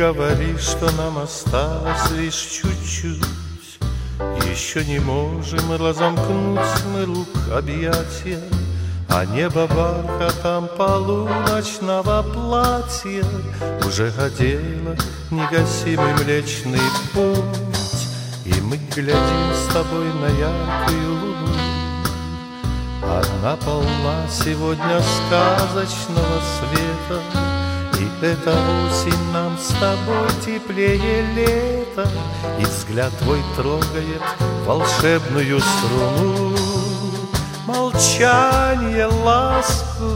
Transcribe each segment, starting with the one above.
говори, что нам осталось лишь чуть-чуть. Еще не можем разомкнуть мы рук объятия, а небо бархатом полуночного платья уже одело негасимый Млечный Путь. И мы глядим с тобой на яркую луну. Она полна сегодня сказочного света, и эта осень нам с тобой теплее лета, и взгляд твой трогает волшебную струну. Молчание, ласку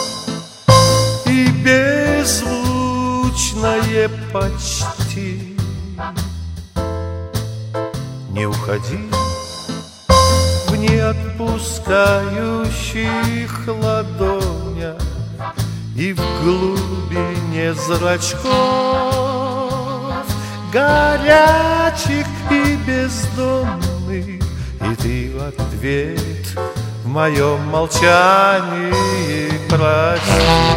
и беззвучное почти. Не уходи в неотпускающих ладонях и в глубине зрачков, горячих и бездонных, и ты в ответ в моем молчании прочти.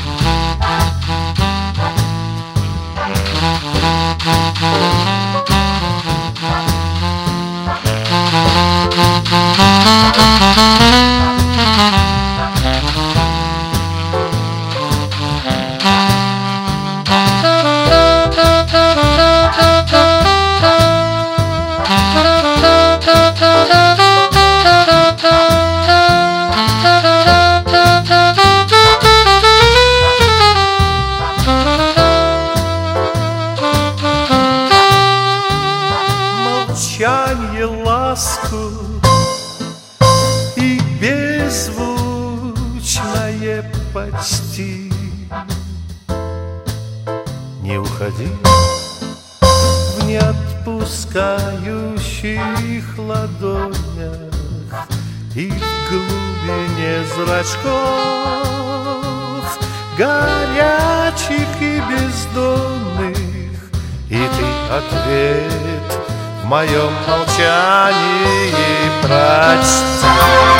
Молчанье, ласку и беззвучное почти. Не уходи в неотпускающих ладонях и в глубине зрачков, горячих и бездонных, и ты ответ в моем молчании прочти.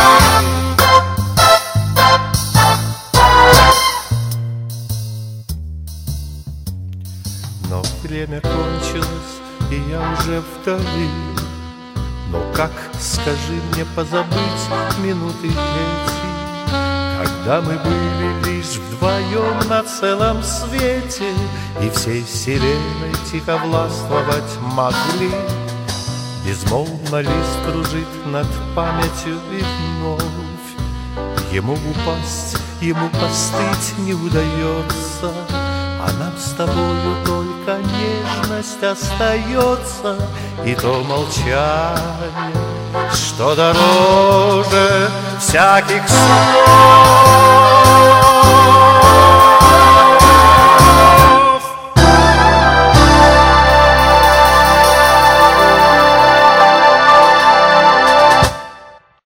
Но время кончилось, и я уже вдали. Но как, скажи мне, позабыть минуты эти, когда мы были лишь вдвоем на целом свете, и всей вселенной тихо властвовать могли. Безмолвно лист кружит над памятью и вновь. Ему упасть, ему постыть не удается, а нам с тобою только нежность остается, и то молчание, что дороже всяких слов.